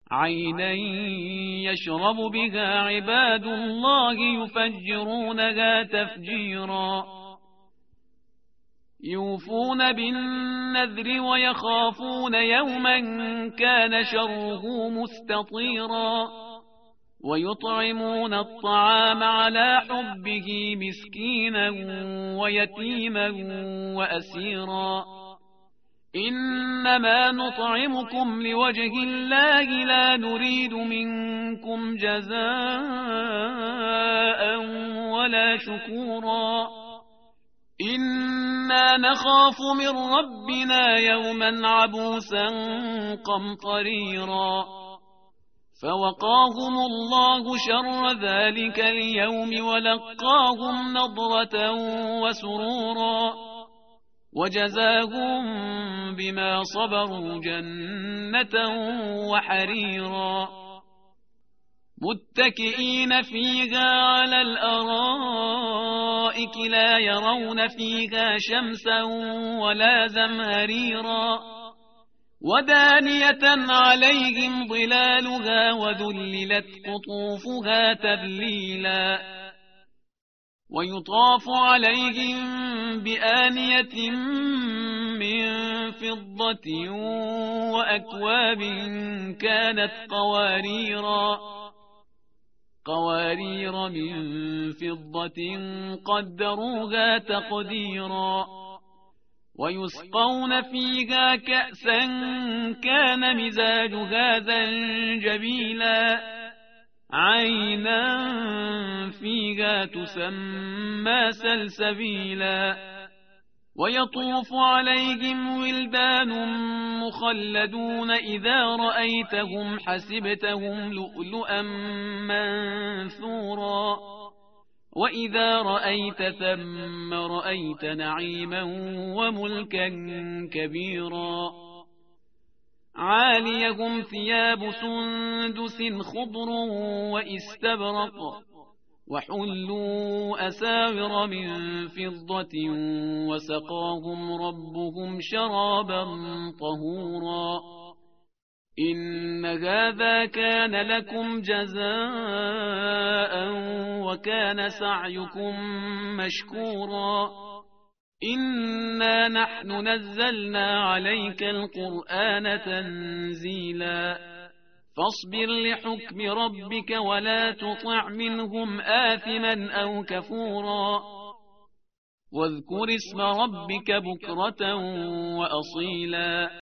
عينا يشرب بها عباد الله يفجرونها تفجيرا يوفون بالنذر ويخافون يوما كان شره مستطيرا ويطعمون الطعام على حبه مسكينا ويتيما وأسيرا إنما نطعمكم لوجه الله لا نريد منكم جزاء ولا شكورا إنا نخاف من ربنا يوما عبوسا قمطريرا فوقاهم الله شر ذلك اليوم ولقاهم نضرة وسرورا وجزاهم بما صبروا جنة وحريرا متكئين فيها على الأرائك لا يرون فيها شمسا ولا زمهريرا ودانية عليهم ظلالها وذللت قطوفها تذليلا ويطاف عليهم بآنية من فضة وأكواب كانت قوارير من فضة قدروها تقديرا ويسقون فيها كأسا كان مزاجها زنجبيلا عينا فيها تسمى سلسبيلا ويطوف عليهم ولدان مخلدون إذا رأيتهم حسبتهم لؤلؤا منثورا وإذا رأيت ثم رأيت نعيما وملكا كبيرا عاليهم ثياب سندس خضر وإستبرق وحلوا أساور من فضة وسقاهم ربهم شرابا طهورا إن هذا كان لكم جزاء وكان سعيكم مشكورا إنا نحن نزلنا عليك القرآن تنزيلا فاصبر لحكم ربك ولا تطع منهم آثما أو كفورا واذكر اسم ربك بكرة وأصيلا